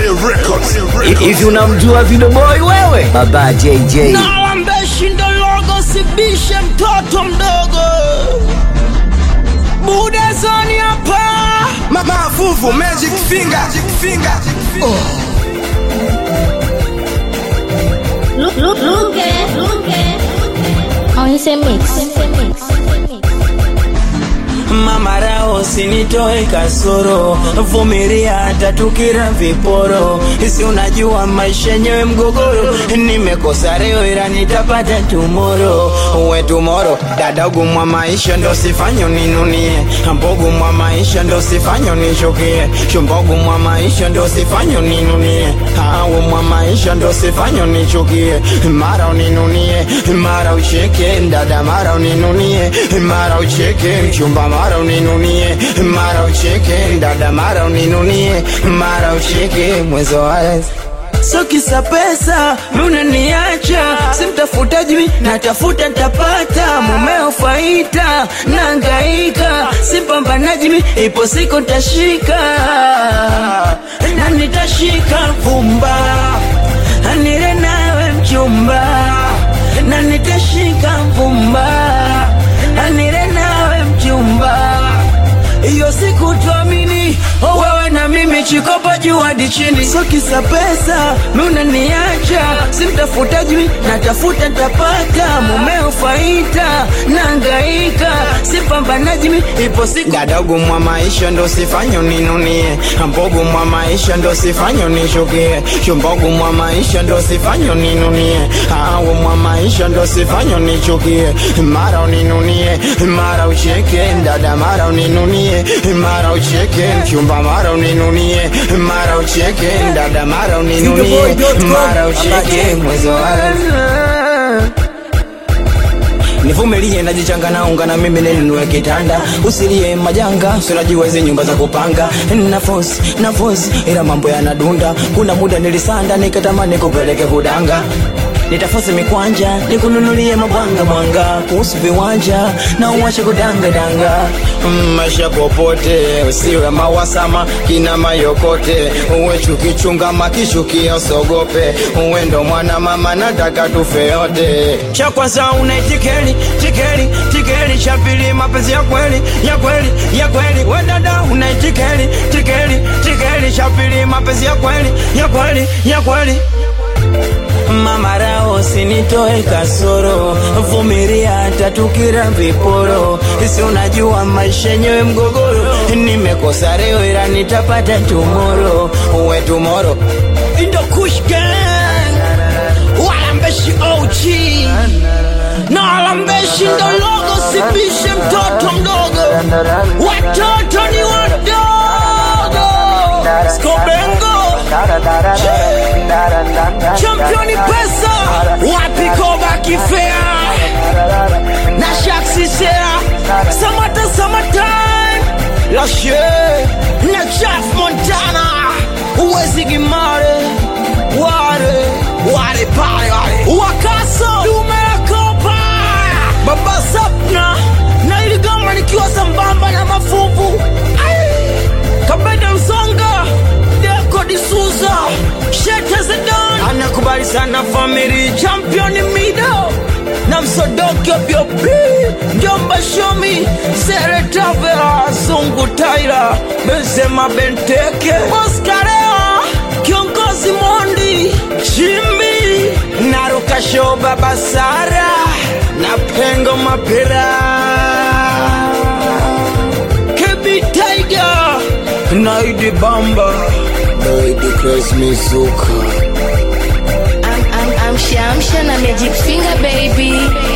Hivi unamjua Video Boy wewe? Baba JJ. Na ambeshi ndo logo sibishe mtoto mdogo. Budezoni hapa. Mavuvu Magic Finger. Look. On ese mix. Mama rao sinitoe kasoro, vumilia hata tukira viporo. Isi unajua maisha yenyewe mgogoro, nimekosa leo ila nitapata tomorrow. Uwe tomorrow, dadagu mwa maisha ndo sifanyo ninunie. Mbogu mwa maisha ndo sifanyo nishukie. Shumbogu mwa maisha ndo sifanyo ninunie. Hawa mwa maisha ndo sifanyo nichukie. Mara uninunie, mara ucheke, dada mara uninunie, mara ucheke, mchumba mara uninunie, mara ucheke, dada mara uninunie, mara ucheke, mwezo wazi. So kisa pesa, unaniacha, simtafuta jimi, natafuta tapata, mumeo faita, nangaika, simpambana jimi, ipo siku tashika, na nitashika vumba, anire nawe mchumba, na nitashika vumba, anire nawe mchumba. Iyo siku tuamini, wewe na mimi chikopa juu hadi chini. So kisa pesa, unaniacha, simtafuta juu, natafuta tapata, mumeo faita, nangaika, simpambana jimi, ipo siku. Dadagu mwa maisha ndo sifanyo ninunie. Mbogu mwa maisha ndo sifanyo nishukie. Shumbogu mwa maisha ndo sifanyo ninunie. Hawa mwa maisha ndo sifanyo nichukie. Mara uninunie, mara ucheke, dada mara uninunie, mara ucheke, mchumba mara uninunie, mara ucheke, dada mara uninunie, mara ucheke, mwezo wazi. Nivumilie najichanga na unga na mimi ninunue kitanda. Usilie majanga, unajua hizi nyumba za kupanga. Na force ila mambo yanadunda. Kuna muda nilisanda nikatamani kupeleke kudanga. Nitafosi mikwanja, nikununulie mabwanga kuhusu viwanja, na uwache kudanga. Maisha popote, usiwe mawasama, kina mayokote. Uwe chukichunga makishukia usogope. Uwe ndo mwana mama nataka tufe yote. Cha kwanza unaitikeli, tikeli. Cha pili mapenzi ya kweli. We dada unaitikeli, tikeli. Cha pili mapenzi ya kweli. Mama rao sinitoe kasoro, vumilia hata tukira viporo. Isi unajua maisha yenyewe mgogoro, nimekosa leo ila nitapata tomorrow. Uwe tomorrow. Indo Kush Gang, walambeshi OG, na walambeshi ndo logo sibishe mtoto mdogo. Watoto ni wadogo. Skobengo Championi pesa, wapi koba kifea, na shaksi sea, Summertime, Lashe, na Jeff Montana, uwezi gimare, wale pale, wakaso, dumekopa, baba sapna, na iligama nikiwa sambamba na mafuvu, kabeda msonga, Deko D'Souza, Shete Zidane, anakubali sana family, championi mido, na msodoki obyopi, Njomba Shomi, Sere Tavera, Zungu Tyler, Benzema Benteke, Oscareo, Kiongozi Mondi, Jimmy, Naruka Show Baba Sara, na Pengo Mapira, Kebi Tiger, Naidi Bamba, Naidi Chris Mizuka. I'm Shamsha na Magic Finger baby.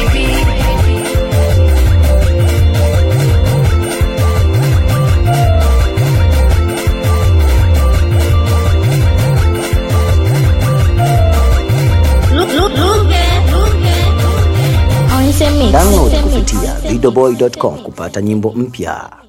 Look. On ese mix. Download kupitia videoboy.com kupata nyimbo mpya.